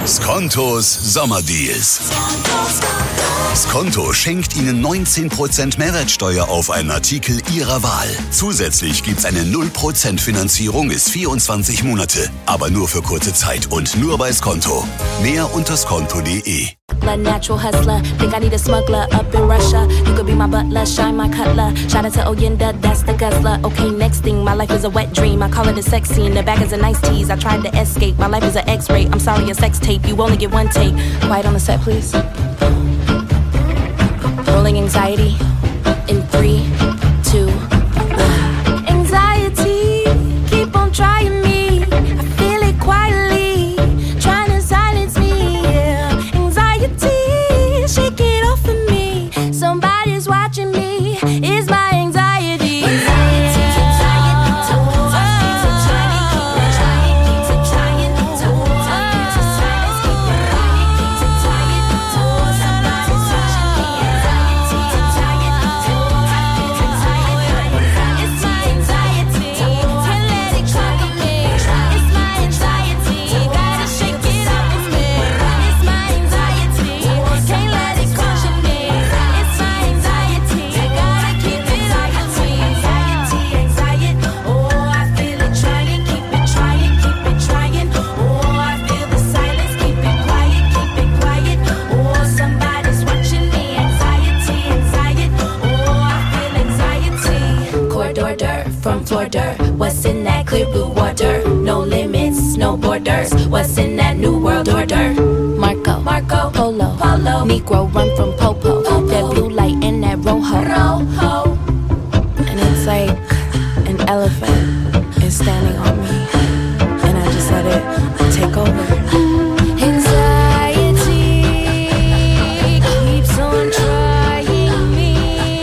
Skontos Sommerdeals. Skonto schenkt Ihnen 19% Mehrwertsteuer auf einen Artikel Ihrer Wahl. Zusätzlich gibt's eine 0% Finanzierung bis 24 Monate. Aber nur für kurze Zeit und nur bei Skonto. Mehr unter skonto.de. Natural hustler, think I need a smuggler up in Russia. You could be my butler, shine my cutler. Shout out to Oyenda, that's the guzzler. Okay, next thing, my life is a wet dream. I call it a sex scene, the back is a nice tease. I tried to escape, my life is an X-ray. I'm sorry, a sex tape, you only get one take. Quiet on the set, please. Rolling anxiety in 3, 2, 1. Anxiety, keep on trying me. I feel it quietly, trying to silence me. Yeah. Anxiety, shake it off of me. Somebody's watching me. It's my anxiety. From Florida, what's in that clear blue water? No limits, no borders. What's in that new world order? Marco, Polo, Negro run from Popo. That blue light in that rojo. And it's like an elephant is standing on me, and I just let it take over. Anxiety keeps on trying me.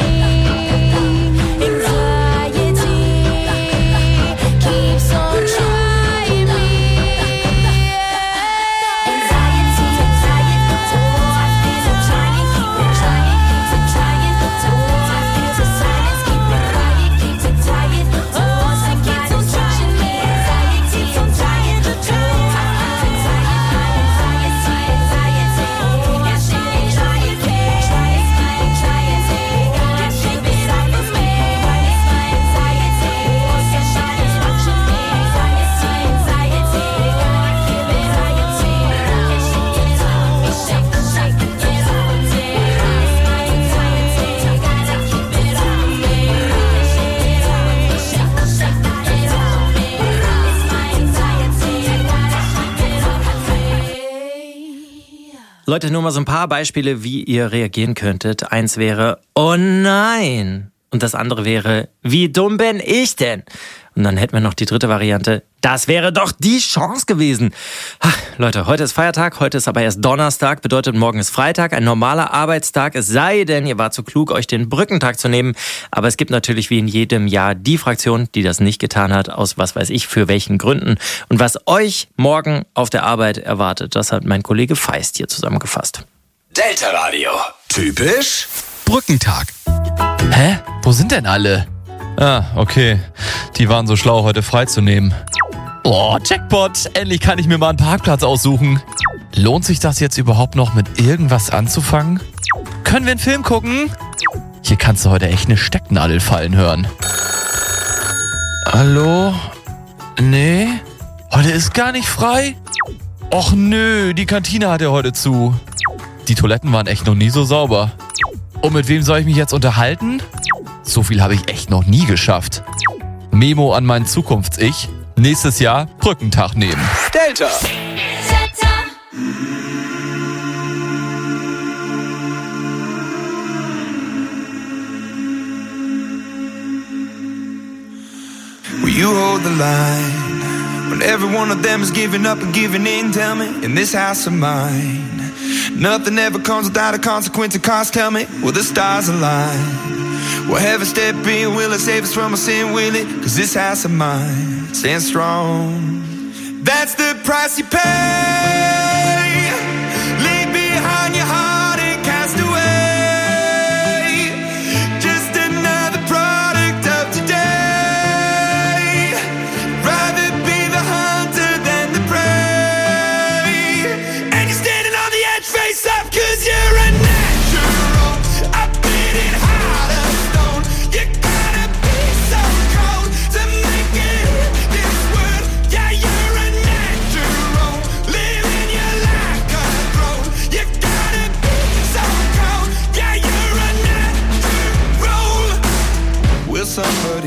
Leute, nur mal so ein paar Beispiele, wie ihr reagieren könntet. Eins wäre, oh nein. Und das andere wäre, wie dumm bin ich denn? Und dann hätten wir noch die dritte Variante, das wäre doch die Chance gewesen. Ach, Leute, heute ist Feiertag, heute ist aber erst Donnerstag, bedeutet morgen ist Freitag, ein normaler Arbeitstag, es sei denn, ihr wart zu klug, euch den Brückentag zu nehmen. Aber es gibt natürlich wie in jedem Jahr die Fraktion, die das nicht getan hat, aus was weiß ich für welchen Gründen. Und was euch morgen auf der Arbeit erwartet, das hat mein Kollege Feist hier zusammengefasst. Delta Radio. Typisch Brückentag. Hä? Wo sind denn alle? Ah, okay. Die waren so schlau, heute freizunehmen. Oh, Jackpot! Endlich kann ich mir mal einen Parkplatz aussuchen. Lohnt sich das jetzt überhaupt noch mit irgendwas anzufangen? Können wir einen Film gucken? Hier kannst du heute echt eine Stecknadel fallen hören. Hallo? Nee? Heute ist gar nicht frei? Och nö, die Kantine hat ja heute zu. Die Toiletten waren echt noch nie so sauber. Und mit wem soll ich mich jetzt unterhalten? So viel habe ich echt noch nie geschafft. Memo an mein Zukunfts-Ich. Nächstes Jahr Brückentag nehmen. Delta. Will you hold the line when every one of them is giving up and giving in? Tell me, in this house of mine, nothing ever comes without a consequence of cost. Tell me, will the stars align? Will heaven step in? Will it save us from our sin? Will it? 'Cause this house of mine stands strong. That's the price you pay. Leave behind your heart and cast away. Just another product of today. Rather be the hunter than the prey. And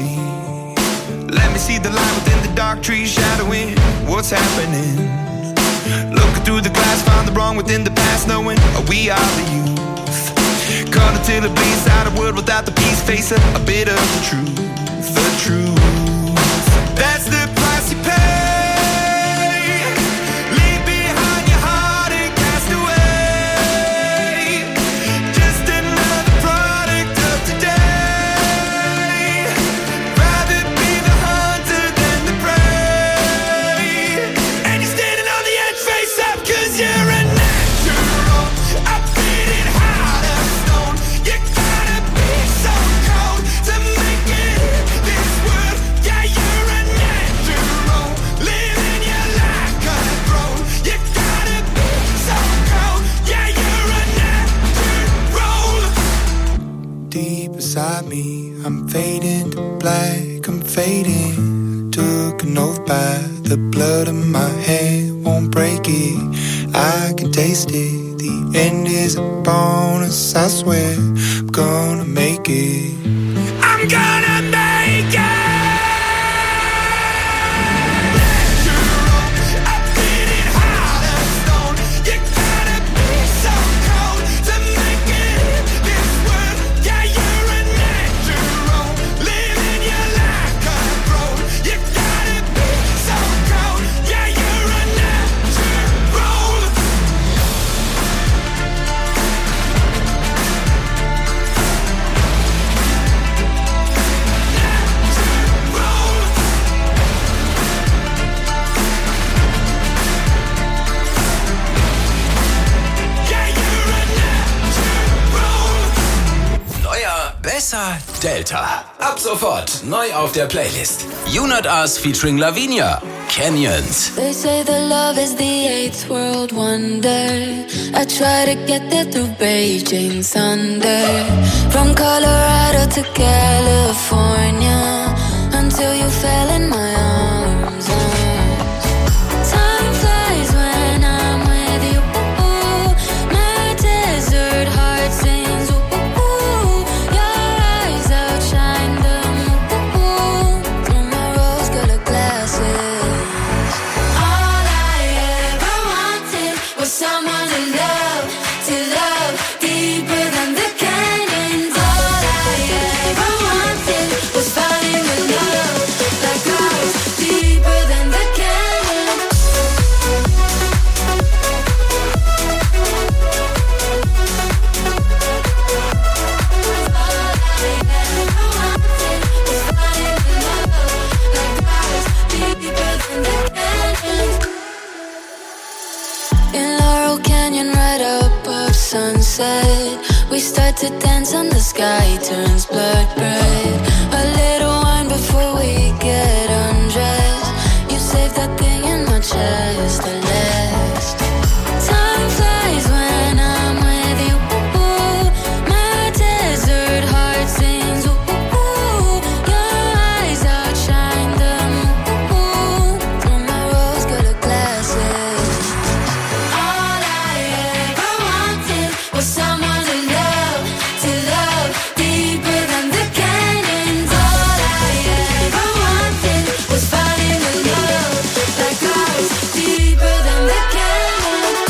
Let me see the light within the dark trees shadowing what's happening. Looking through the glass, find the wrong within the past, knowing we are the youth. Caught until it bleeds out a world without the peace, face a bit of the truth. The truth. That's the price you pay. Leave behind your heart and cast away. Just another product of today. Rather be the hunter than the prey. And you're standing on the edge, face up, 'cause you're a natural. I beat it out of stone. You gotta be so cold to make it in this world. Yeah, you're a natural. Living your life cutthroat. You gotta be so cold. Yeah, you're a natural. Deep inside me, I'm fading to black. I'm fading. Took an oath by the blood in my head. Won't break it. I can taste it. The end is a bonus. I swear I'm gonna make it. I'm gonna make it. Natural. I beat it out of stone. You gotta be so cold to make it in this world. Yeah, you're a natural. Living your life cutthroat. You gotta be so cold. Yeah, you're a natural. Neuer, besser, Delta. Ab sofort neu auf der Playlist. You Not Us featuring Lavinia. Canyons. They say that love is the eighth world wonder. I try to get there through Beijing thunder. From Colorado to California, until you fell in my arms. Time flies when I'm with you. My desert heart sings. Your eyes outshine the moon through my rose-colored glasses. All I ever wanted was someone to love deeper than the canyons. All I ever wanted was falling in love like ours, deeper than the canyons. All I ever wanted was falling in love like ours, deeper than the canyons. In Laurel Canyon, right above sunset, we start to dance and the sky turns blood red. A little wine before we get undressed. You save that thing in my chest, the last. Time flies when I'm with you. My desert heart sings. Your eyes outshine the moon through my rose-colored glasses. All I ever wanted was someone to love deeper than the canyons. All I ever wanted was falling in love like ours, deeper than the canyons.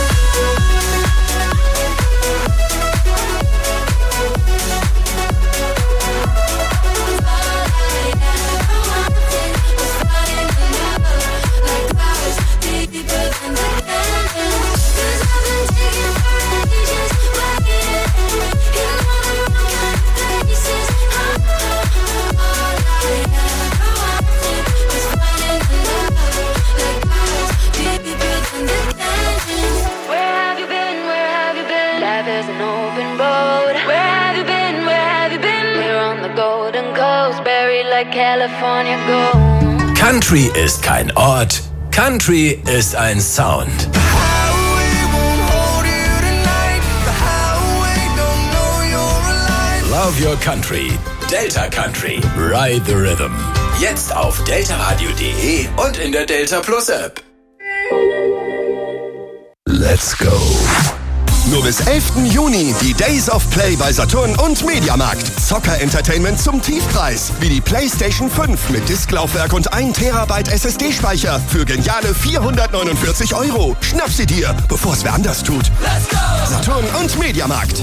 All I ever wanted was falling in love like ours, deeper than the canyons. 'Cause I've been taking ages, waiting in all the wrong places. All I ever wanted was falling in love like ours, deeper than the canyons. Where have you been? Where have you been? Life is an open boat. Where have you been? Where have you been? We're on the Golden Coast, buried like California gold. Country ist kein Ort. Country ist ein Sound. Love Your Country. Delta Country. Ride the Rhythm. Jetzt auf deltaradio.de und in der Delta Plus App. Let's go. Nur bis 11. Juni die Days of Play bei Saturn und Mediamarkt. Zocker-Entertainment zum Tiefpreis. Wie die PlayStation 5 mit Disklaufwerk und 1 Terabyte SSD-Speicher für geniale 449 €. Schnapp sie dir, bevor es wer anders tut. Let's go! Saturn und Mediamarkt.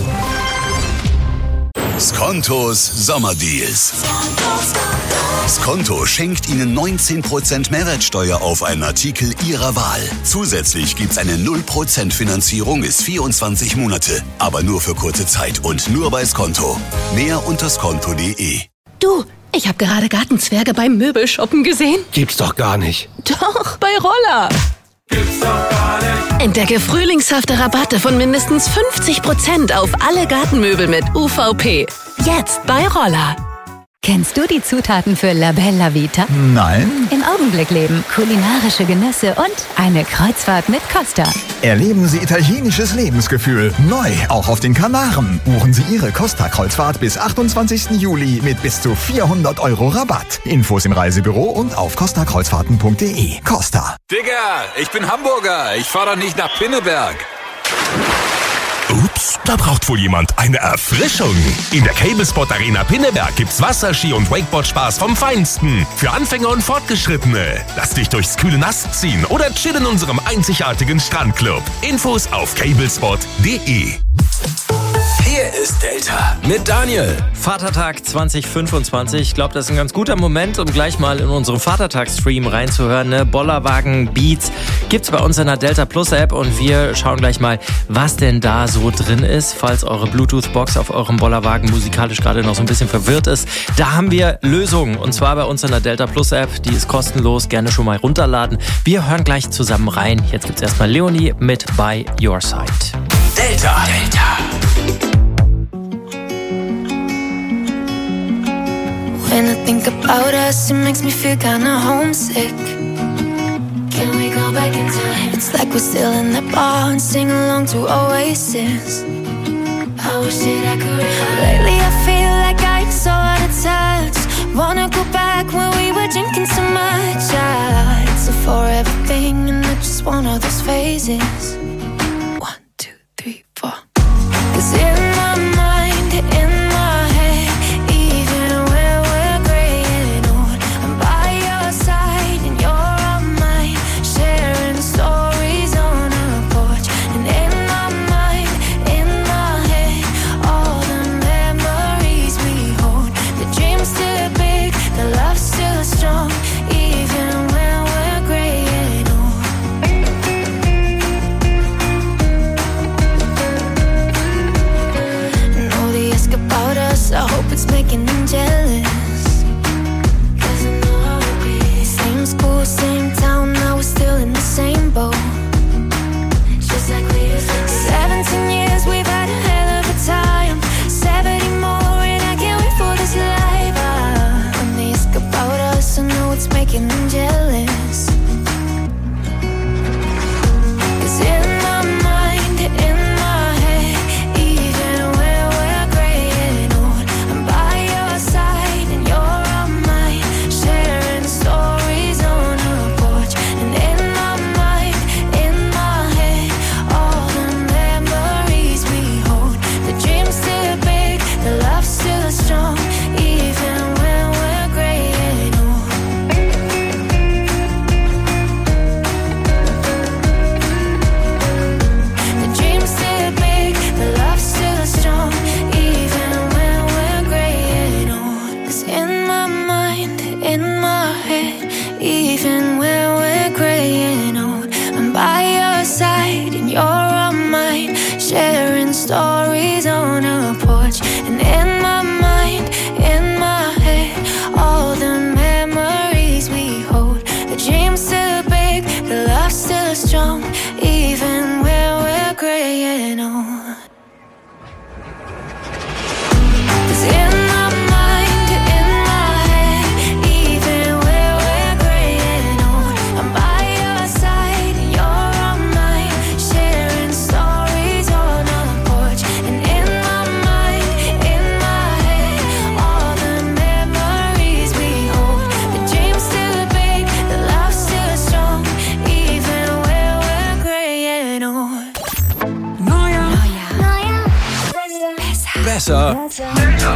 Skontos Sommerdeals. Skonto schenkt Ihnen 19% Mehrwertsteuer auf einen Artikel Ihrer Wahl. Zusätzlich gibt's eine 0% Finanzierung bis 24 Monate. Aber nur für kurze Zeit und nur bei Skonto. Mehr unter skonto.de. Du, ich habe gerade Gartenzwerge beim Möbelshoppen gesehen. Gibt's doch gar nicht. Doch, bei Roller. Gibt's doch gar nicht. Entdecke frühlingshafte Rabatte von mindestens 50% auf alle Gartenmöbel mit UVP. Jetzt bei Roller. Kennst du die Zutaten für La Bella Vita? Nein. Im Augenblick leben, kulinarische Genüsse und eine Kreuzfahrt mit Costa. Erleben Sie italienisches Lebensgefühl. Neu, auch auf den Kanaren. Buchen Sie Ihre Costa-Kreuzfahrt bis 28. Juli mit bis zu 400 € Rabatt. Infos im Reisebüro und auf costakreuzfahrten.de. Costa. Digga, ich bin Hamburger. Ich fahr doch nicht nach Pinneberg. Ups, da braucht wohl jemand eine Erfrischung. In der Cablespot Arena Pinneberg gibt's Wasserski und Wakeboard-Spaß vom Feinsten. Für Anfänger und Fortgeschrittene. Lass dich durchs kühle Nass ziehen oder chill in unserem einzigartigen Strandclub. Infos auf cablespot.de. Hier ist Delta mit Daniel. Vatertag 2025. Ich glaube, das ist ein ganz guter Moment, um gleich mal in unseren Vatertagsstream reinzuhören. Ne? Bollerwagen Beats gibt's bei uns in der Delta Plus App und wir schauen gleich mal, was denn da so drin ist. Falls eure Bluetooth-Box auf eurem Bollerwagen musikalisch gerade noch so ein bisschen verwirrt ist, da haben wir Lösungen. Und zwar bei uns in der Delta Plus App. Die ist kostenlos. Gerne schon mal runterladen. Wir hören gleich zusammen rein. Jetzt gibt's erstmal Leonie mit By Your Side. Delta. When I think about us, it makes me feel kinda homesick. Can we go back in time? It's like we're still in that bar and sing along to Oasis. I wish that I could remember. Lately I feel like I'm so out of touch. Wanna go back when we were drinking so much. It's a forever thing and I just want all those phases. 1, 2, 3, 4. 'Cause in my mind, in my head, even when we're graying old, I'm by your side and you're on mine, sharing stories on a porch. And in my mind, in my head, all the memories we hold. The dream's still big, the love's still strong, even when we're graying old. And all they ask about us, I hope it's making them jealous. 'Cause I know how it be. Same school, same town, now we're still in the same boat. Just like we used to be. 17 years, we've had a hell of a time. 70 more, and I can't wait for this life. When they ask about us, I know it's making them jealous. 'Cause in my mind, in my head, even when we're graying old, I'm by your side and you're on mine, sharing stories on a porch. And in my mind, in my head, all the memories we hold. The dream's still big, the love's still strong, even when we're graying old. besser. Delta.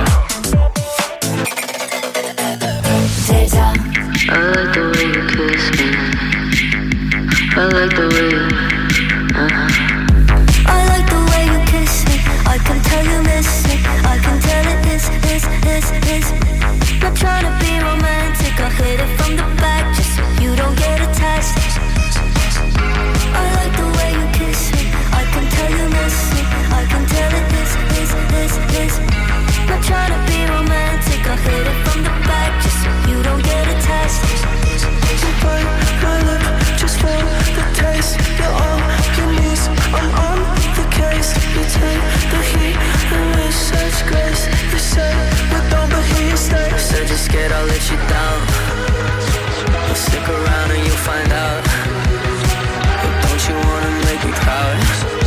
I like the way you kiss me. I like the way you I like the way you kiss me. I can tell you miss me. I can tell it is. Not trying to be romantic. I'll hit it from the back just so you don't get attached. I like the way you kiss me. I can tell you miss me. I can tell it is. Not trying to be romantic. I'll hit it from the back just so you don't get attached. You bite my lip just for the taste. You're on your knees, I'm on the case. You take the heat and with such grace. You say you don't, but here you stay. Said you're scared I'll let you down. Well, stick around and you'll find out. But don't you wanna make me proud?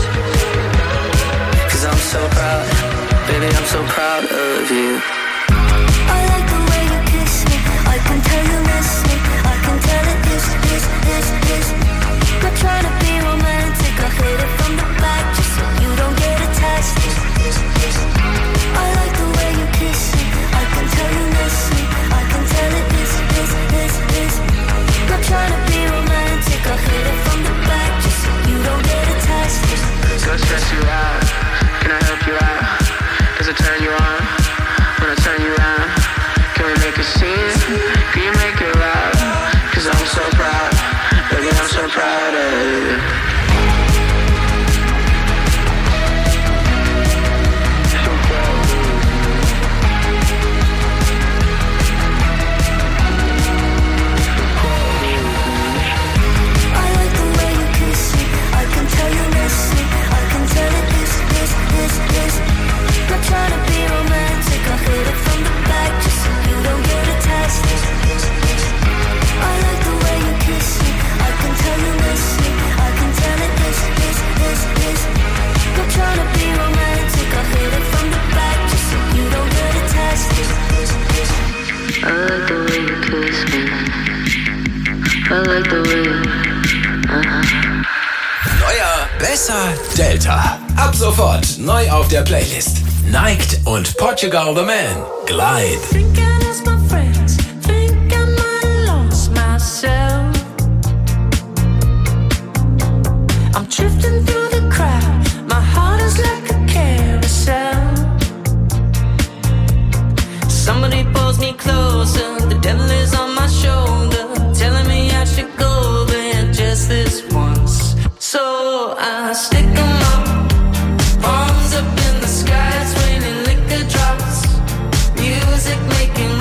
Cause I'm so proud. Baby, I'm so proud of you. I like the way you kiss me. I can tell you miss me. I can tell it is. Not trying to be romantic. I'll hit it from the back just so you don't get attached. I like the way you kiss me. I can tell you miss me. I can tell it is. Not trying to be romantic. I'll hit it from the back just so you don't get attached. Go stress you out. Can I help you out? Does it turn you on? When I turn you around, can we make a scene? Can you make it loud? Cause I'm so proud. Baby, I'm so proud of you. Trying to be romantic, I'll hit it from the back just so you don't get attached. I like the way you kiss me. I can tell you miss me. I can tell it is. Not trying to be romantic, I'll hit it from the back just so you don't get attached. I like the way you kiss me. I like the way you Neuer, besser, Delta. Ab sofort neu auf der Playlist. Niked und Portugal the Man. Glide. I'm drifting through the crowd. My heart is like a carousel. Somebody pulls me closer. The devil is on my shoulder, telling me I should go there just this once. So I stick 'em up, arms up in the sky, it's raining liquor drops. Music making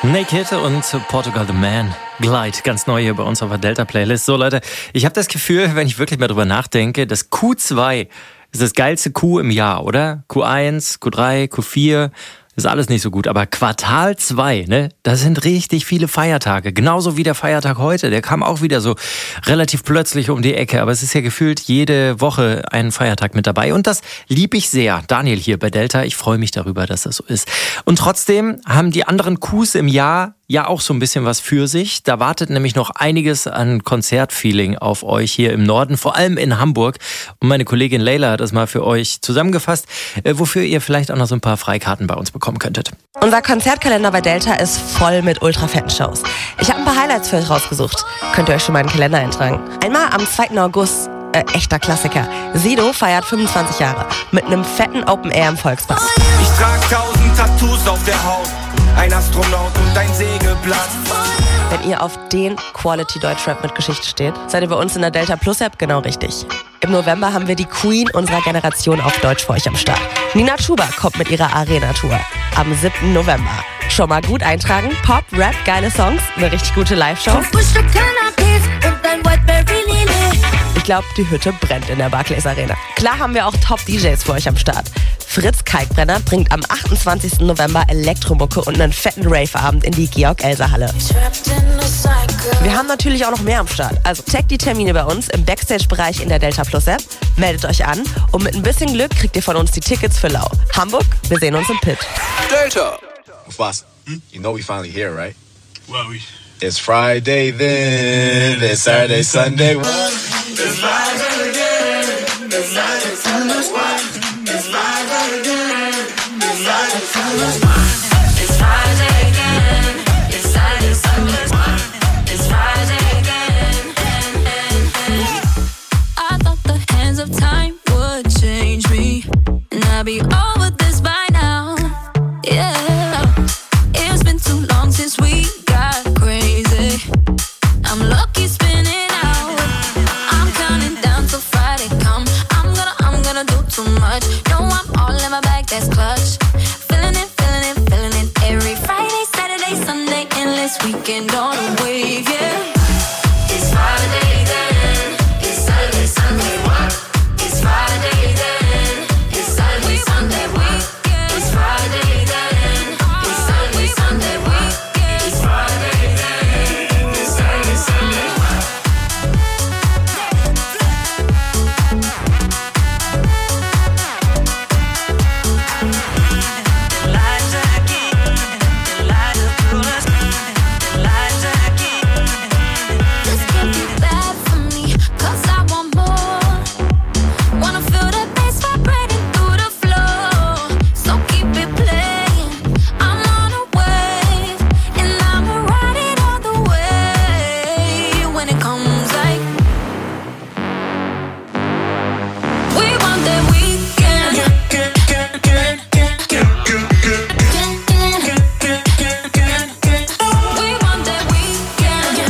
Naked und Portugal the Man. Glide, ganz neu hier bei uns auf der Delta-Playlist. So Leute, ich habe das Gefühl, wenn ich wirklich mal drüber nachdenke, das Q2 ist das geilste Q im Jahr, oder? Q1, Q3, Q4, ist alles nicht so gut. Aber Quartal 2, ne, das sind richtig viele Feiertage. Genauso wie der Feiertag heute, der kam auch wieder so relativ plötzlich um die Ecke. Aber es ist ja gefühlt jede Woche ein Feiertag mit dabei. Und das liebe ich sehr. Daniel hier bei Delta, ich freue mich darüber, dass das so ist. Und trotzdem haben die anderen Qs im Jahr ja auch so ein bisschen was für sich. Da wartet nämlich noch einiges an Konzertfeeling auf euch hier im Norden, vor allem in Hamburg. Und meine Kollegin Leila hat das mal für euch zusammengefasst, wofür ihr vielleicht auch noch so ein paar Freikarten bei uns bekommen könntet. Unser Konzertkalender bei Delta ist voll mit ultrafetten Shows. Ich habe ein paar Highlights für euch rausgesucht. Könnt ihr euch schon mal in den Kalender eintragen. Einmal am 2. August, echter Klassiker. Sido feiert 25 Jahre mit einem fetten Open Air im Volkspark. Ich trag 1000 Tattoos auf der Haut, ein Astronaut und ein Segelblatt. Wenn ihr auf den Quality Deutschrap mit Geschichte steht, seid ihr bei uns in der Delta Plus App genau richtig. Im November haben wir die Queen unserer Generation auf Deutsch für euch am Start. Nina Chuba kommt mit ihrer Arena-Tour am 7. November. Schon mal gut eintragen, Pop, Rap, geile Songs, eine richtig gute Live-Show. Ich glaube, die Hütte brennt in der Barclays Arena. Klar haben wir auch Top-DJs für euch am Start. Fritz Kalkbrenner bringt am 28. November Elektromucke und einen fetten Rave-Abend in die Georg-Elser-Halle. Wir haben natürlich auch noch mehr am Start. Also checkt die Termine bei uns im Backstage-Bereich in der Delta Plus App, meldet euch an und mit ein bisschen Glück kriegt ihr von uns die Tickets für Lau. Hamburg, wir sehen uns im Pit. Delta. Boss, you know we finally here, right? Well, it's Friday then, it's Saturday, Sunday. It's Friday again, it's Friday, Sunday, it's Friday again, it's Friday, Sunday, it's Friday again, it's Saturday, Sunday, it's Friday again. I thought the hands of time would change me, and I'd be over this by now. Yeah, it's been too long since we got crazy. I'm lucky spinning out. I'm counting down till Friday come. I'm gonna do too much. No, I'm all in my bag, that's clutch. Feeling it, feeling it, feeling it. Every Friday, Saturday, Sunday, endless weekend on a wave, yeah. It's Friday then, it's Saturday, Sunday, what? It's Friday then, it's Saturday, Sunday, what? It's Friday then, it's Saturday, Sunday, what? It's Friday then, it's Saturday, Sunday, what? This can't be bad for me, 'cause I want more. Wanna feel the bass vibrating through the floor. So keep it playing. I'm on a wave, and I'ma ride it all the way. When it comes like we want that weekend. We want that weekend.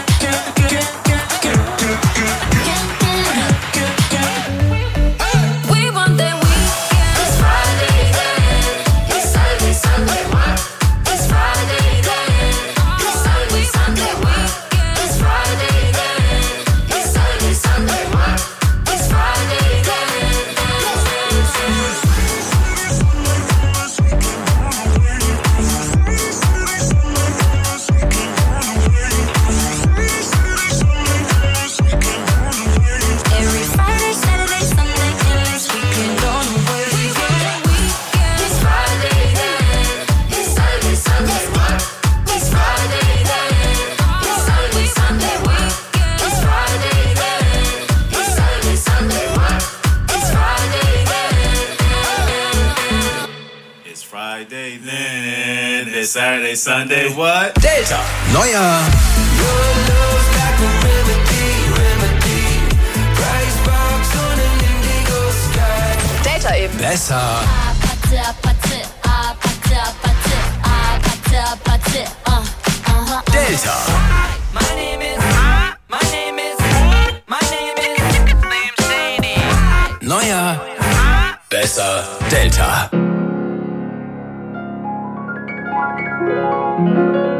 We want that weekend. It's Friday then, it's Saturday, Sunday, what? It's Friday then, it's Saturday, Sunday, what? It's Friday then, it's Saturday, Sunday, what? It's Friday then. Every Friday, Saturday, Sunday, endless weekend on the wave. It's Friday then, it's Saturday, Sunday, what? It's Friday then, it's Saturday, Sunday, what? It's Friday then, it's Saturday, Sunday, what? It's Friday then. It's Friday then, it's Saturday, Sunday, what? Delta. Neuer Delta eben. besser. Delta. Neuer besser Delta.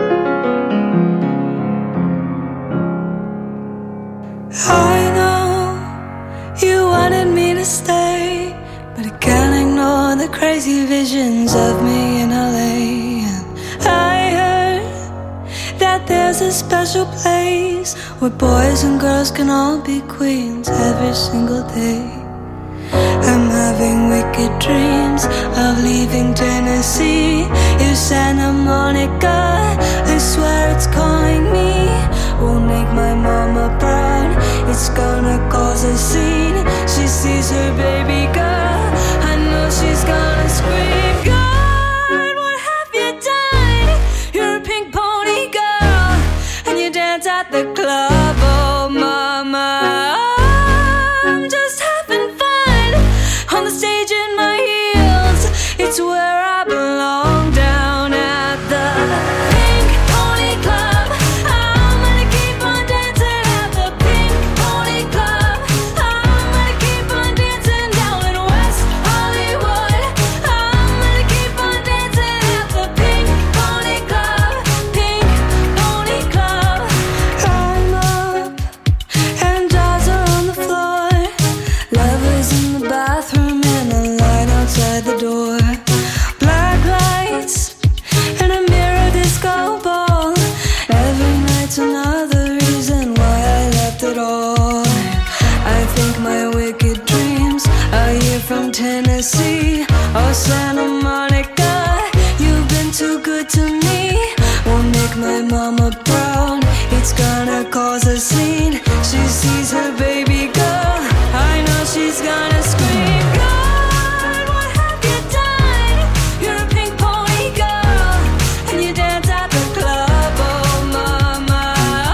the crazy visions of me in LA. And I heard that there's a special place where boys and girls can all be queens every single day. I'm having wicked dreams of leaving Tennessee. If Santa Monica, I swear it's calling me, won't make my mama proud. It's gonna cause a scene. She sees her baby girl, I know she's gonna scream. God, what have you done? You're a pink pony girl, and you dance at the club. Oh mama, I'm just having fun on the stage in my heels. It's where I belong, down at the Pink Pony Club. I'm gonna keep on dancing at the Pink Pony Club. I'm gonna keep on dancing down in West Hollywood. I'm gonna keep on dancing at the Pink Pony Club. Pink Pony Club. I'm up and dolls are on the floor. Lovers in the bathroom and a line outside the door. Black lights and a mirror disco ball. Every night's another reason why I left it all. I think my wicked dreams are here from Tennessee or Santa Monica. You've been too good to me, won't make my mama proud. It's gonna cause a scene. She sees her baby girl, I know she's gonna scream. God, what have you done? You're a pink pony girl, and you dance at the club. Oh mama,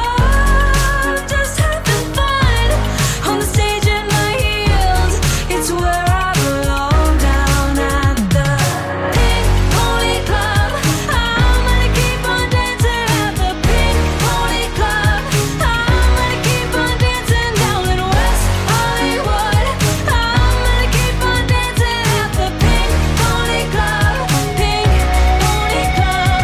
I'm just having fun on the stage in my heels. It's where I belong, down at the Pink Pony Club. I'm gonna keep on dancing at the Pink Pony Club. I'm gonna keep on dancing down in West Hollywood. I'm gonna keep on dancing at the Pink Pony Club. Pink Pony Club.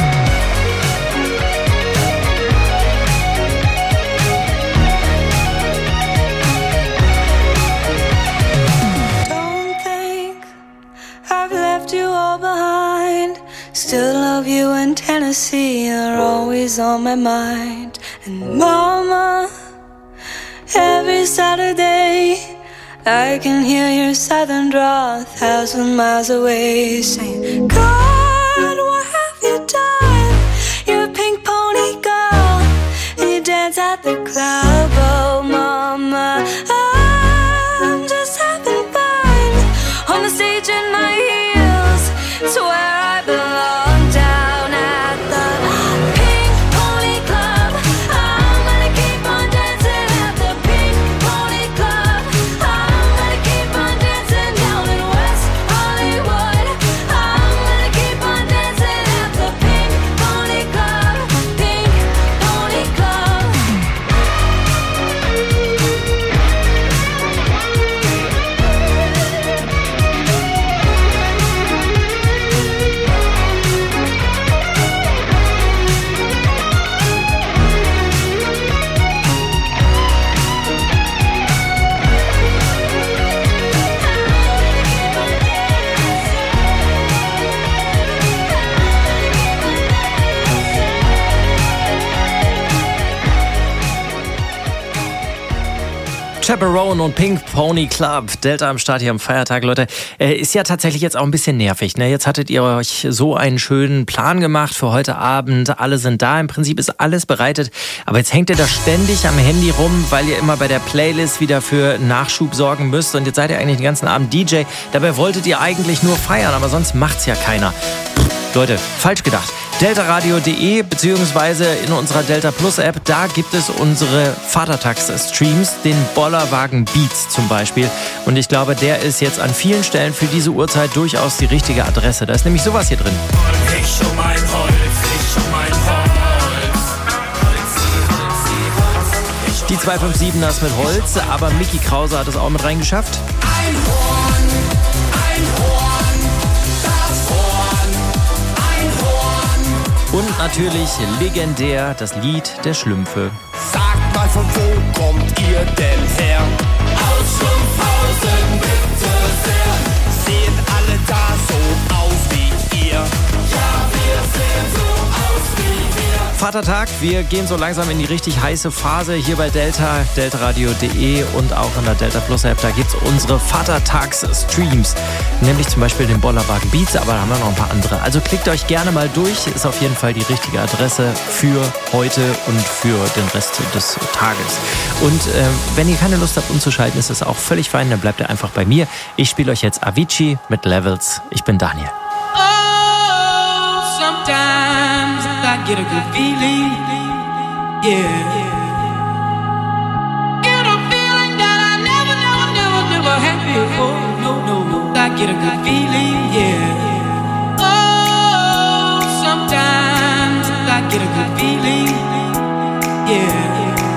Don't think I've left you all behind. Still love you in Tennessee, you're always on my mind. And mama, every Saturday I can hear your southern drawl 1,000 miles away, saying, God, what have you done? You're a pink pony girl, and you dance at the club. Oh mama, I'm just having fun on the stage in my heels. It's where I belong, down at the Pink Pony Club. I'm gonna keep on dancing at the Pink Pony Club. I'm gonna keep on dancing down in West Hollywood. I'm gonna keep on dancing at the Pink Pony Club. Pink Pony Club. Chaperone und Pink Pony Club. Delta am Start hier am Feiertag, Leute. Ist ja tatsächlich jetzt auch ein bisschen nervig, ne? Jetzt hattet ihr euch so einen schönen Plan gemacht für heute Abend. Alle sind da. Im Prinzip ist alles bereitet. Aber jetzt hängt ihr da ständig am Handy rum, weil ihr immer bei der Playlist wieder für Nachschub sorgen müsst. Und jetzt seid ihr eigentlich den ganzen Abend DJ. Dabei wolltet ihr eigentlich nur feiern, aber sonst macht's ja keiner. Leute, falsch gedacht. deltaradio.de beziehungsweise in unserer Delta Plus App, da gibt es unsere Vatertags-Streams, den Bollerwagen Beats zum Beispiel. Und ich glaube, der ist jetzt an vielen Stellen für diese Uhrzeit durchaus die richtige Adresse. Da ist nämlich sowas hier drin. Ich um mein Holz, ich um mein Holz. Die 257ers mit Holz, aber Mickey Krause hat es auch mit reingeschafft. Ein Horn, das Horn, ein Horn. Und natürlich legendär das Lied der Schlümpfe. Sagt mal, von wo kommt ihr denn her? Aus Schlumpfhausen, bitte sehr. Seht alle da Vatertag. Wir gehen so langsam in die richtig heiße Phase hier bei Delta, deltaradio.de und auch in der Delta Plus App. Da gibt es unsere Vatertags-Streams, nämlich zum Beispiel den Bollerwagen Beats, aber da haben wir noch ein paar andere. Also klickt euch gerne mal durch, ist auf jeden Fall die richtige Adresse für heute und für den Rest des Tages. Und wenn ihr keine Lust habt umzuschalten, ist das auch völlig fein, dann bleibt ihr einfach bei mir. Ich spiele euch jetzt Avicii mit Levels. Ich bin Daniel. Sometimes I get a good feeling, yeah. Get a feeling that I never had before. No, I get a good feeling, yeah. Oh, sometimes I get a good feeling, yeah.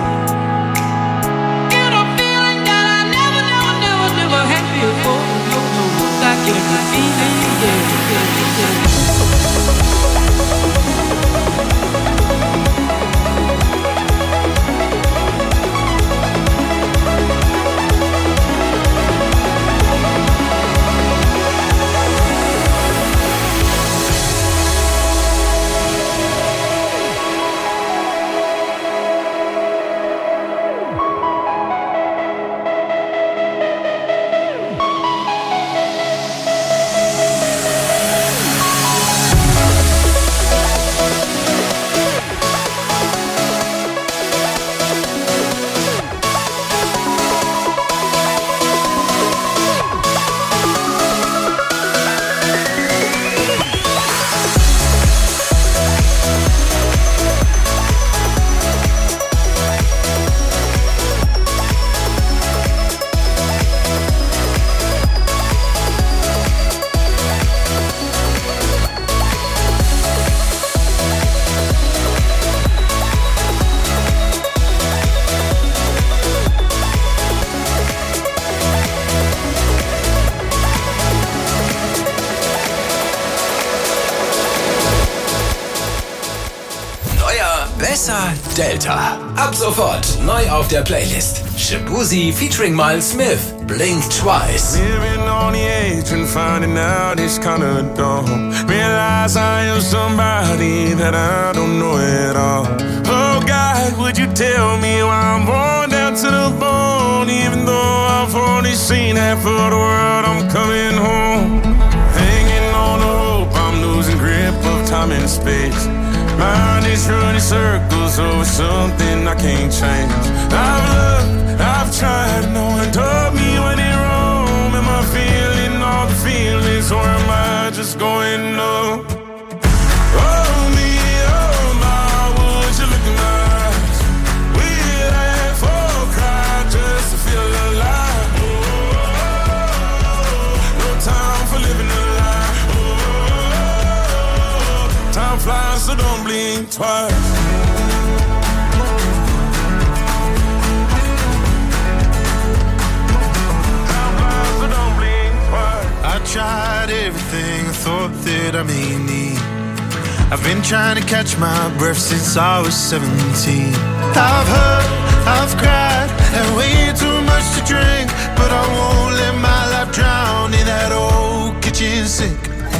Get a feeling that I never had before. No, I get a good feeling, yeah. Delta. Ab sofort neu auf der Playlist. Shabuzi featuring Miles Smith. Blink Twice. Living on the edge and finding out it's kinda dumb. Realize I am somebody that I don't know at all. Oh God, would you tell me why I'm worn down to the bone? Even though I've only seen half of the world, I'm coming home. Hanging on the hope, I'm losing grip of time and space. Mind is running circles over something I can't change. I've looked, I've tried, no one told me when in Rome. Am I feeling all the feelings or am I just going numb? Oh me, oh my, would you look in my eyes? We laugh or cry just to feel alive. No time for living a lie. Time flies, so don't blink twice. I tried everything I thought that I may need. I've been trying to catch my breath since I was 17. I've hurt, I've cried, and way too much to drink. But I won't let my life drown in that old kitchen sink.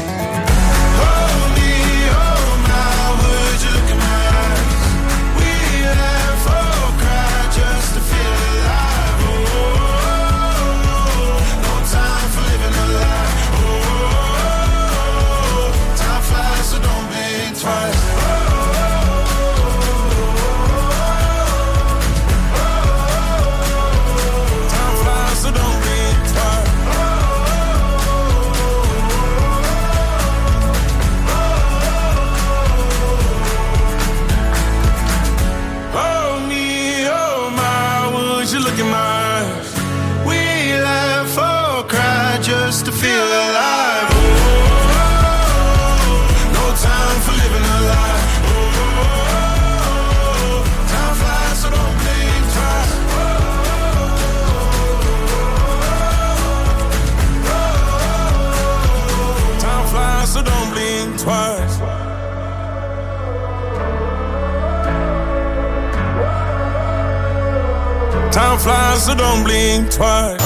To feel alive. No time for living a lie. Time flies, so don't think twice. Time flies, so don't blink twice. Time flies, so don't blink twice.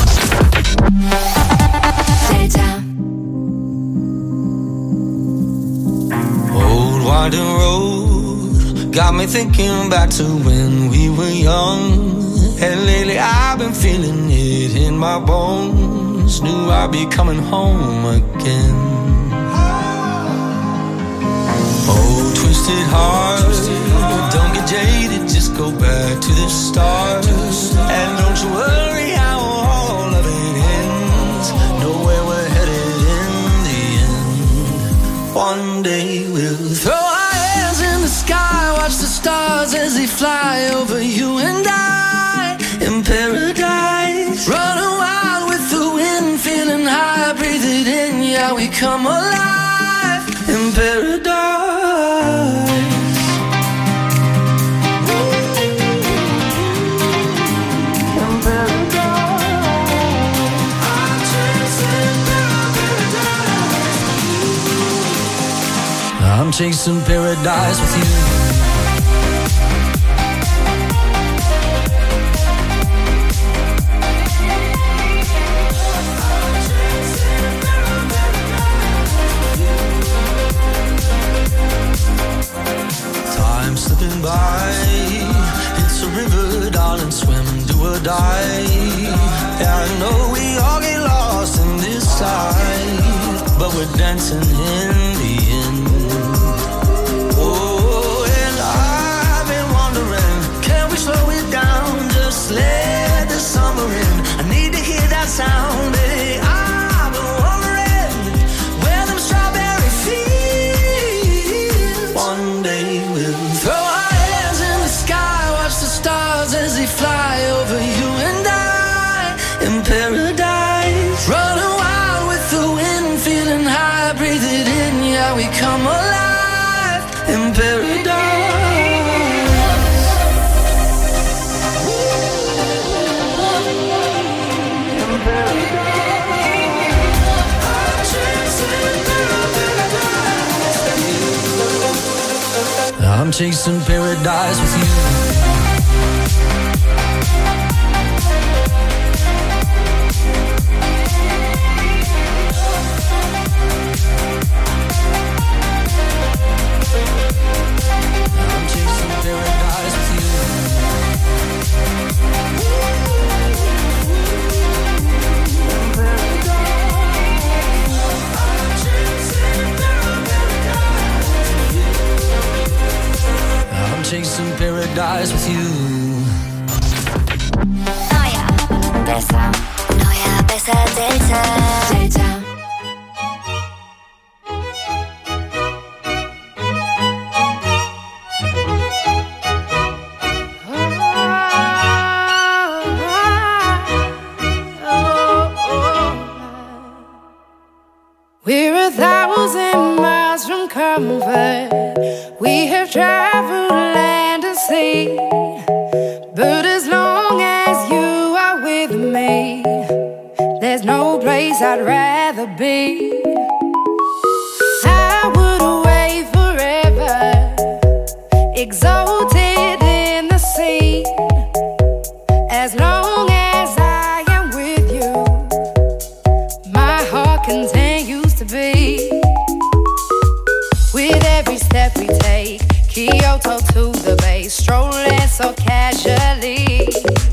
Old winding road got me thinking back to when we were young. And lately I've been feeling it in my bones. Knew I'd be coming home again. Oh, twisted heart, don't get jaded, just go back to the start. And don't you worry how all of it ends. Know where we're headed in the end. One day we'll throw our hands in the sky, watch the stars as they fly over you and I. In paradise, running wild with the wind, feeling high, breathe it in, yeah, we come alive. In paradise. I'm chasing paradise with you. Time slipping by, it's a river, darling, swim, do or die. Yeah, I know we all get lost in this life, but we're dancing in the end. Oh, and I've been wondering, can we slow it down? Just let the summer in. I need to hear that sound, baby. I've been wondering where them strawberry fields. One day we'll throw our hands in the sky, watch the stars as they fly over you and I. In paradise, running wild with the wind, feeling high, breathe it in, yeah, we come alive. In paradise. I'm chasing paradise with you. Chasing paradise with you. Neuer, besser, Delta. We're 1,000 miles from comfort. We have traveled land and sea, but as long as you are with me, there's no place I'd rather be. I would away forever, exalted in the sea. As long as I am with you, my heart continues to beat. With every step we take, Kyoto to the bay, strolling so casually.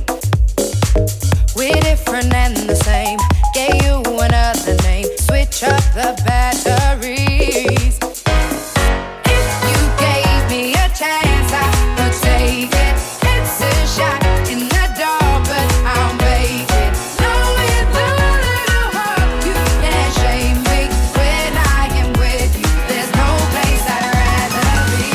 We're different and the same, gave you another name, switch up the batteries. If you gave me a chance, I would take it. It's a shot in the dark, but I'll make it. Knowing the little heart, you can't shame me. When I am with you, there's no place I'd rather be.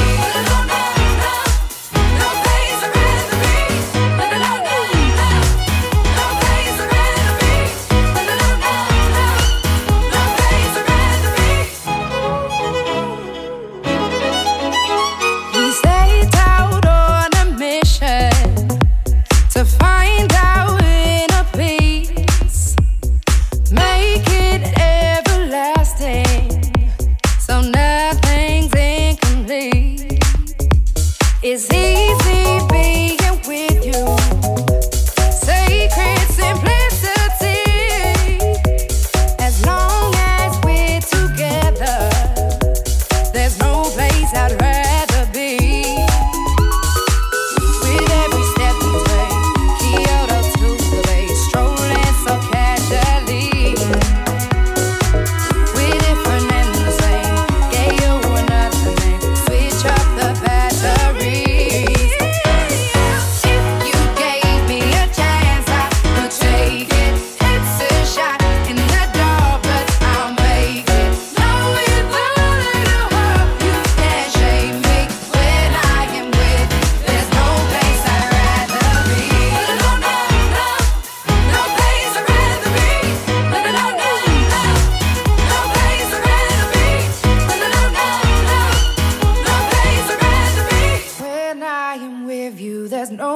No place I'd rather be. No place I'd rather be. No place I'd rather be.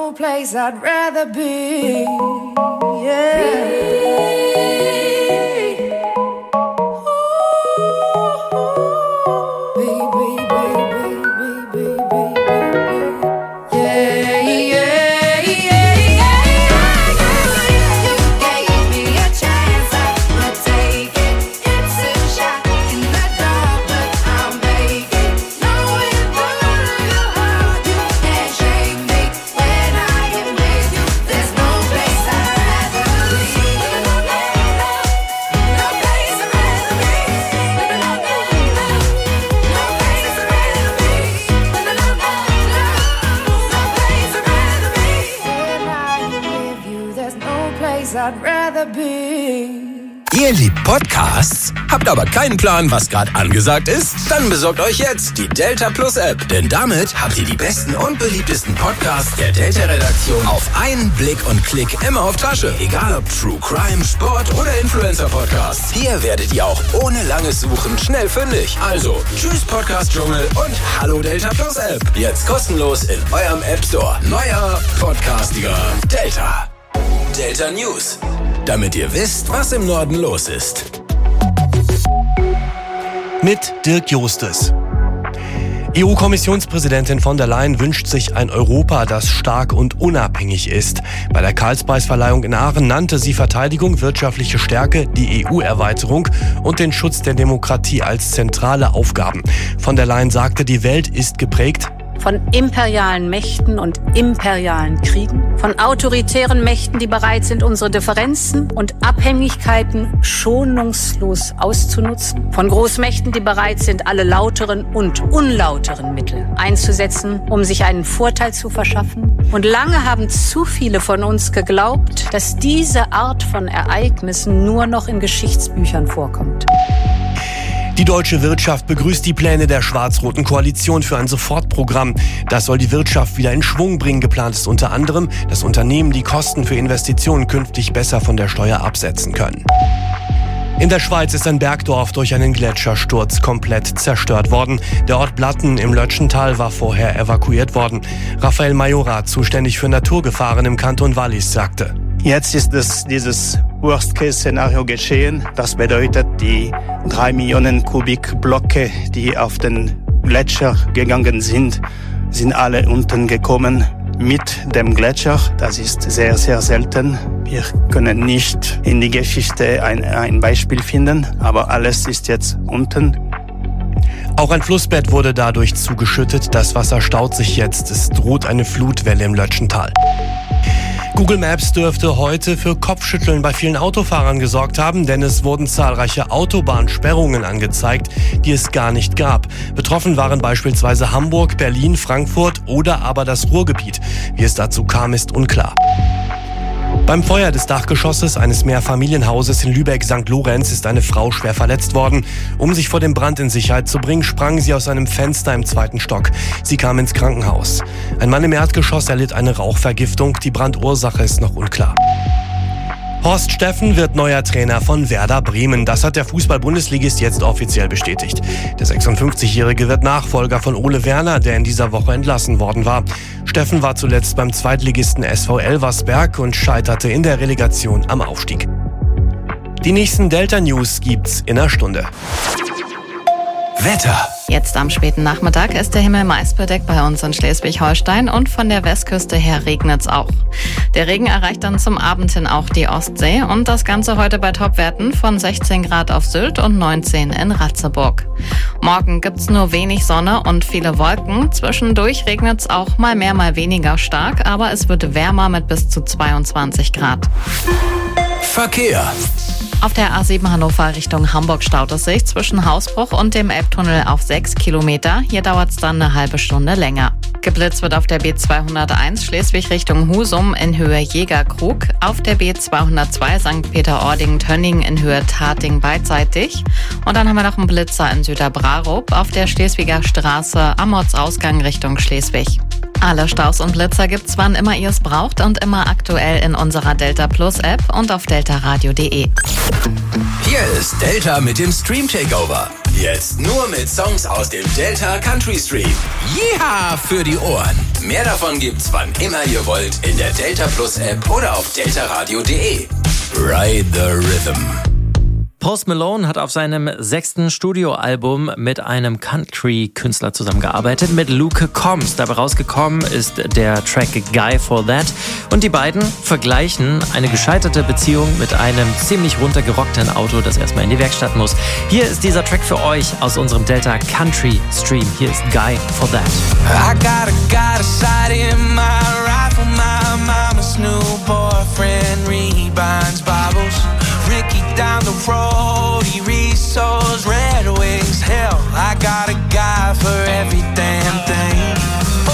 no place I'd rather be. Yeah. Ihr liebt Podcasts? Habt aber keinen Plan, was gerade angesagt ist? Dann besorgt euch jetzt die Delta Plus App. Denn damit habt ihr die besten und beliebtesten Podcasts der Delta-Redaktion auf einen Blick und Klick immer auf Tasche. Egal ob True Crime, Sport oder Influencer-Podcasts. Hier werdet ihr auch ohne langes Suchen schnell fündig. Also, tschüss Podcast-Dschungel und hallo Delta Plus App. Jetzt kostenlos in eurem App Store. Neuer Podcastiger Delta. Delta News. Damit ihr wisst, was im Norden los ist. Mit Dirk Justes. EU-Kommissionspräsidentin von der Leyen wünscht sich ein Europa, das stark und unabhängig ist. Bei der Karlspreisverleihung in Aachen nannte sie Verteidigung, wirtschaftliche Stärke, die EU-Erweiterung und den Schutz der Demokratie als zentrale Aufgaben. Von der Leyen sagte, die Welt ist geprägt von imperialen Mächten und imperialen Kriegen, von autoritären Mächten, die bereit sind, unsere Differenzen und Abhängigkeiten schonungslos auszunutzen, von Großmächten, die bereit sind, alle lauteren und unlauteren Mittel einzusetzen, um sich einen Vorteil zu verschaffen. Und lange haben zu viele von uns geglaubt, dass diese Art von Ereignissen nur noch in Geschichtsbüchern vorkommt. Die deutsche Wirtschaft begrüßt die Pläne der schwarz-roten Koalition für ein Sofortprogramm. Das soll die Wirtschaft wieder in Schwung bringen. Geplant ist unter anderem, dass Unternehmen die Kosten für Investitionen künftig besser von der Steuer absetzen können. In der Schweiz ist ein Bergdorf durch einen Gletschersturz komplett zerstört worden. Der Ort Blatten im Lötschental war vorher evakuiert worden. Raphael Majorat, zuständig für Naturgefahren im Kanton Wallis, sagte: Jetzt ist dieses Worst-Case-Szenario geschehen. Das bedeutet, die 3 Millionen Kubikblöcke, die auf den Gletscher gegangen sind, sind alle unten gekommen mit dem Gletscher. Das ist sehr, sehr selten. Wir können nicht in die Geschichte ein Beispiel finden, aber alles ist jetzt unten. Auch ein Flussbett wurde dadurch zugeschüttet. Das Wasser staut sich jetzt. Es droht eine Flutwelle im Lötschental. Google Maps dürfte heute für Kopfschütteln bei vielen Autofahrern gesorgt haben, denn es wurden zahlreiche Autobahnsperrungen angezeigt, die es gar nicht gab. Betroffen waren beispielsweise Hamburg, Berlin, Frankfurt oder aber das Ruhrgebiet. Wie es dazu kam, ist unklar. Beim Feuer des Dachgeschosses eines Mehrfamilienhauses in Lübeck-St. Lorenz ist eine Frau schwer verletzt worden. Um sich vor dem Brand in Sicherheit zu bringen, sprang sie aus einem Fenster im 2. Stock. Sie kam ins Krankenhaus. Ein Mann im Erdgeschoss erlitt eine Rauchvergiftung. Die Brandursache ist noch unklar. Horst Steffen wird neuer Trainer von Werder Bremen. Das hat der Fußball-Bundesligist jetzt offiziell bestätigt. Der 56-Jährige wird Nachfolger von Ole Werner, der in dieser Woche entlassen worden war. Steffen war zuletzt beim Zweitligisten SV Elversberg und scheiterte in der Relegation am Aufstieg. Die nächsten Delta News gibt's in einer Stunde. Wetter. Jetzt am späten Nachmittag ist der Himmel meist bedeckt bei uns in Schleswig-Holstein und von der Westküste her regnet's auch. Der Regen erreicht dann zum Abend hin auch die Ostsee und das Ganze heute bei Topwerten von 16 Grad auf Sylt und 19 in Ratzeburg. Morgen gibt's nur wenig Sonne und viele Wolken. Zwischendurch regnet's auch mal mehr, mal weniger stark, aber es wird wärmer mit bis zu 22 Grad. Verkehr. Auf der A7 Hannover Richtung Hamburg staut es sich zwischen Hausbruch und dem Elbtunnel auf 6 Kilometer. Hier dauert es dann eine halbe Stunde länger. Geblitzt wird auf der B201 Schleswig Richtung Husum in Höhe Jägerkrug, auf der B202 St. Peter-Ording-Tönning in Höhe Tating beidseitig. Und dann haben wir noch einen Blitzer in Süderbrarup auf der Schleswiger Straße am Ortsausgang Richtung Schleswig. Alle Staus und Blitzer gibt's, wann immer ihr es braucht und immer aktuell in unserer Delta Plus App und auf deltaradio.de. Hier ist Delta mit dem Stream Takeover. Jetzt nur mit Songs aus dem Delta Country Stream. Yeehaw für die Ohren. Mehr davon gibt's, wann immer ihr wollt, in der Delta Plus App oder auf deltaradio.de. Ride the Rhythm. Post Malone hat auf seinem 6. Studioalbum mit einem Country-Künstler zusammengearbeitet, mit Luke Combs. Dabei rausgekommen ist der Track Guy for That. Und die beiden vergleichen eine gescheiterte Beziehung mit einem ziemlich runtergerockten Auto, das erstmal in die Werkstatt muss. Hier ist dieser Track für euch aus unserem Delta Country Stream. Hier ist Guy for That. I got a sight in my rifle. My mama's new boyfriend rebinds Bibles. Ricky down the road, he resells Red Wings. Hell, I got a guy for every damn thing. Oh,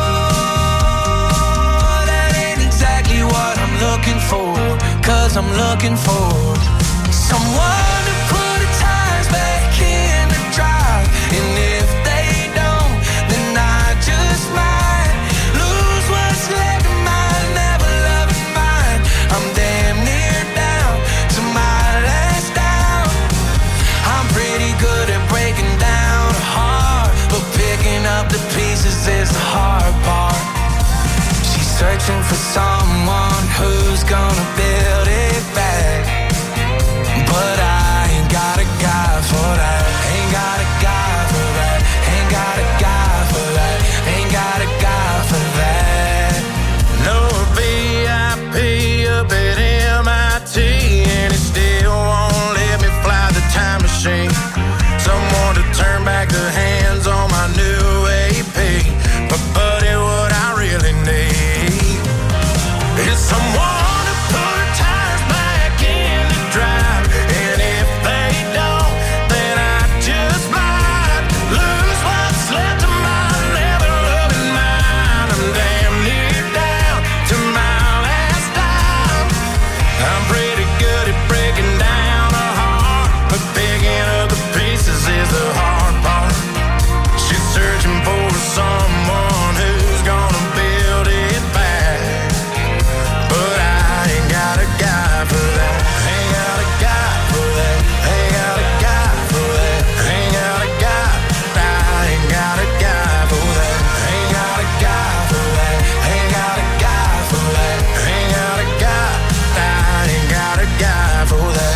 that ain't exactly what I'm looking for. 'Cause I'm looking for someone to put the tires back in the drive. And if they don't, then I just might lose what's left of my never loving mind. I'm damn near down to my last down. I'm pretty good at breaking down a heart, but picking up the pieces is the hard part. She's searching for someone who's gonna build it back, but I ain't got a guy for that. Ain't got a guy for that. Ain't got a guy for that. Ain't got a guy for that. No VIP up at MIT, and it still won't let me fly the time machine. Someone to turn back the hands on my new AP. But buddy, what I really need is someone to put tires back in the drive. And if they don't, then I just might lose what's left of my never loving mind. I'm damn near down to my last dime. I'm pretty good at breaking down a heart, but picking up the pieces is the hard part. She's searching for someone who's gonna build it back, but I ain't got a guy for that. Ain't got a guy for that. Ain't got a guy for that. Ain't got a guy. I ain't got a guy for that. Ain't got a guy for that. Ain't got a guy for that. Ain't got a guy. I ain't got a guy for that.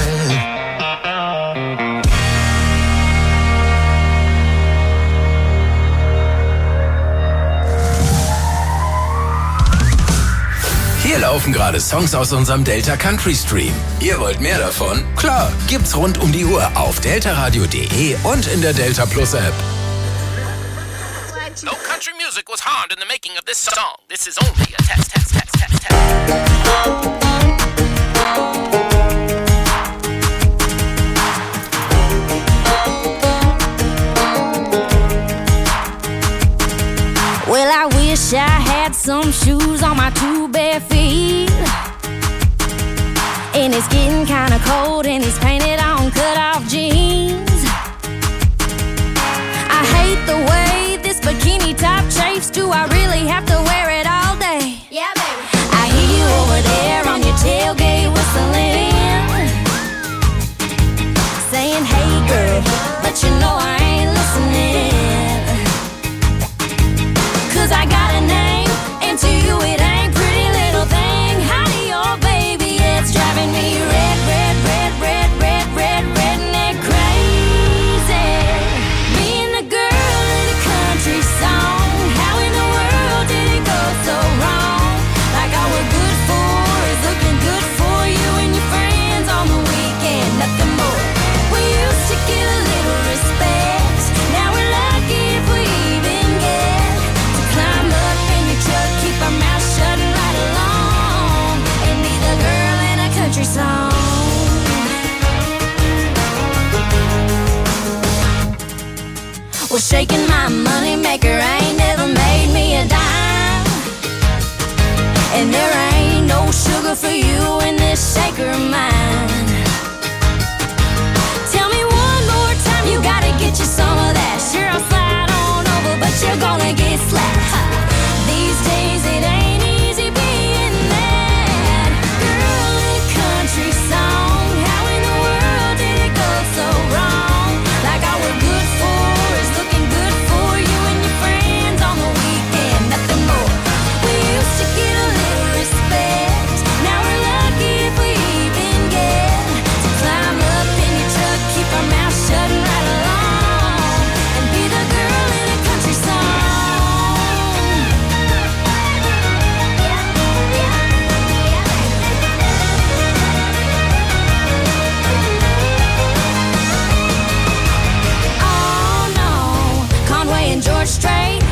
Hier laufen gerade Songs aus unserem Delta Country Stream. Ihr wollt mehr davon? Klar, gibt's rund um die Uhr auf deltaradio.de und in der Delta Plus App. No country music was harmed in the making of this song. This is only a test. Well, I wish I had some shoes on my two bare feet. And it's getting kinda cold in these painted on cut-off jeans. I hate the way this bikini top chafes. Do I really have to wear it all day? Yeah, baby. I hear you over there on your tailgate whistling, saying, hey girl, but you know I ain't listening. 'Cause I got a name, and to you it ain't pretty little thing. Howdy, oh baby, it's driving me red, redneck crazy. Being the girl in a country song, how in the world did it go so wrong? Like all we're good for is looking good for you and your friends on the weekend, nothing more. We used to get a little respect, now we're lucky if we even get to climb up in your truck, keep our mouth shut and ride along, and be the girl in a country song. Well, shaking my money maker ain't never made me a dime, and there ain't no sugar for you in this shaker of mine. Tell me one more time, you gotta get you some of that. Sure, I'll slide on over, but you're gonna get slapped. These days it ain't easy being that girl in a country song. How in the world did it go so wrong? Like all we're good for is looking good for you and your friends on the weekend, nothing more.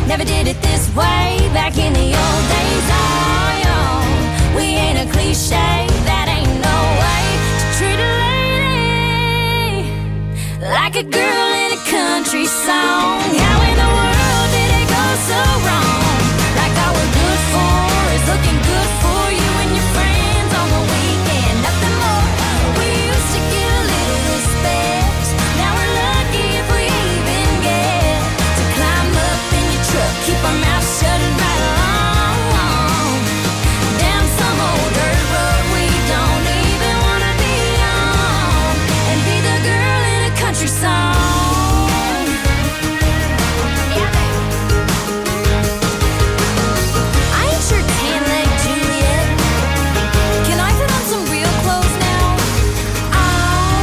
Never did it this way back in the old days. Oh, yo, we ain't a cliche. That ain't no way to treat a lady like a girl in a country song. How in the world did it go so wrong? Like all we're good for is looking good for you and your friends on the weekend. Nothing more. We used to get a little respect. Now we're lucky if we even get to climb up in your truck, keep our mouths shut and ride along down some old dirt road we don't even wanna be on, and be the girl in a country song. I ain't your tan-leg Juliet. Can I put on some real clothes now? Oh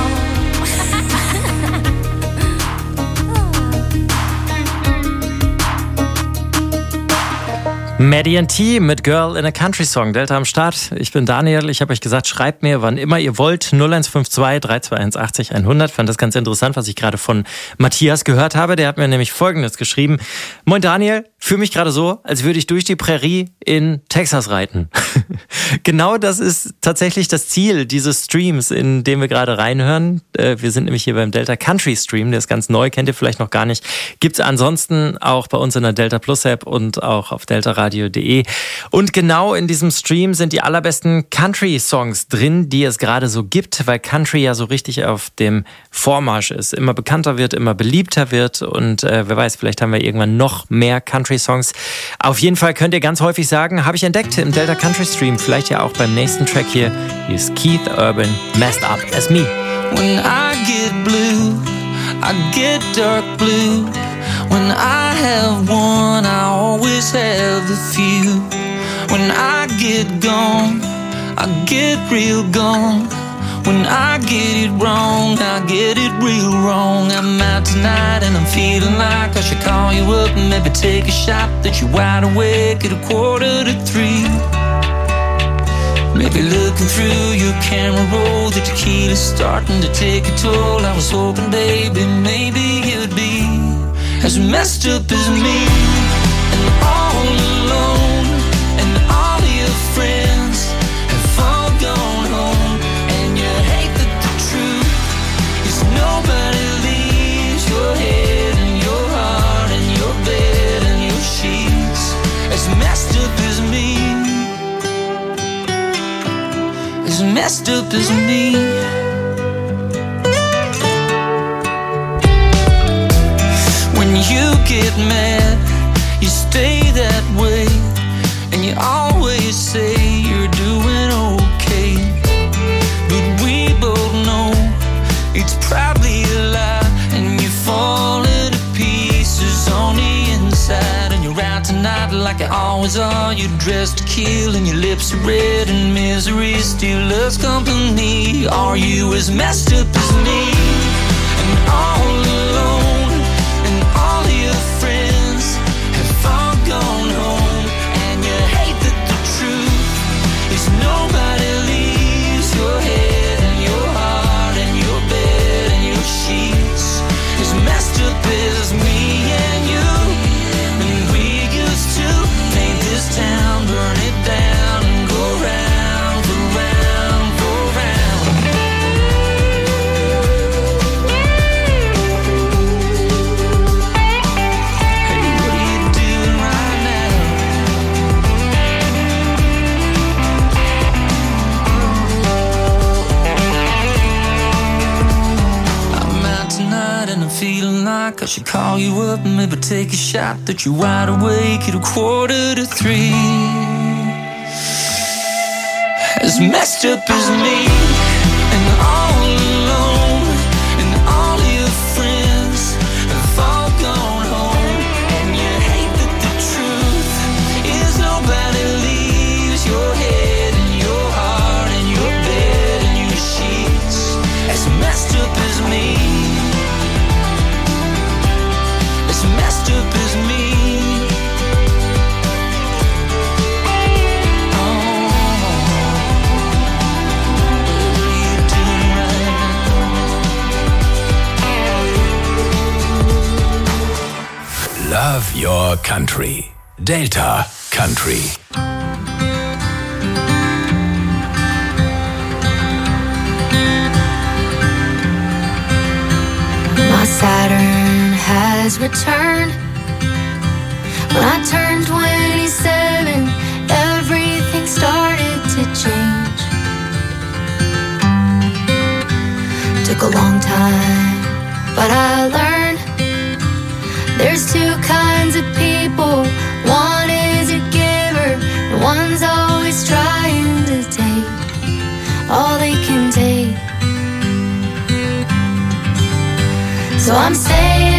Maddie and T mit Girl in a Country Song. Delta am Start. Ich bin Daniel. Ich habe euch gesagt, schreibt mir, wann immer ihr wollt. 0152 321 80 100. Fand das ganz interessant, was ich gerade von Matthias gehört habe. Der hat mir nämlich Folgendes geschrieben. Moin Daniel, fühle mich gerade so, als würde ich durch die Prärie in Texas reiten. Genau das ist tatsächlich das Ziel dieses Streams, in dem wir gerade reinhören. Wir sind nämlich hier beim Delta Country Stream. Der ist ganz neu, kennt ihr vielleicht noch gar nicht. Gibt's ansonsten auch bei uns in der Delta Plus App und auch auf deltaradio.de. Und genau in diesem Stream sind die allerbesten Country-Songs drin, die es gerade so gibt, weil Country ja so richtig auf dem Vormarsch ist. Immer bekannter wird, immer beliebter wird und wer weiß, vielleicht haben wir irgendwann noch mehr Country-Songs. Auf jeden Fall könnt ihr ganz häufig sagen, habe ich entdeckt im Delta Country Stream, vielleicht ja auch beim nächsten Track hier. Hier ist Keith Urban, Messed Up As Me. When I get blue, I get dark blue. When I have one, I always have a few. When I get gone, I get real gone. When I get it wrong, I get it real wrong. I'm out tonight and I'm feeling like I should call you up and maybe take a shot that you're wide awake at 2:45. Maybe looking through your camera roll, the tequila's starting to take a toll. I was hoping, baby, maybe you'd be as messed up as me, and all alone, and all your friends have all gone home, and you hate that the truth is nobody leaves your head and your heart and your bed and your sheets as messed up as me, as messed up as me. When you get mad, you stay that way, and you always say you're doing okay. But we both know it's probably a lie, and you're falling to pieces on the inside. And you're out tonight like you always are. You're dressed to kill, and your lips are red, and misery still loves company. Are you as messed up as me, and all alone? Nobody leaves your head and your heart and your bed and your sheets as messed up as me and you. And we used to paint this town, burn it down, and go round, go round, go round. Hey, what are you doing right now? And I'm feeling like I should call you up and maybe take a shot that you're wide awake at 2:45. As messed up as me, and all alone, and all your friends have all gone home, and you hate that the truth is nobody leaves your head and your heart and your bed and your sheets. As messed up as me, as messed up as me. Oh. Love your country. Delta Country. My Saturn has returned. When I turned 27, everything started to change. Took a long time, but I learned there's two kinds of people. One is a giver, and one's always trying to take all they can take. So I'm saying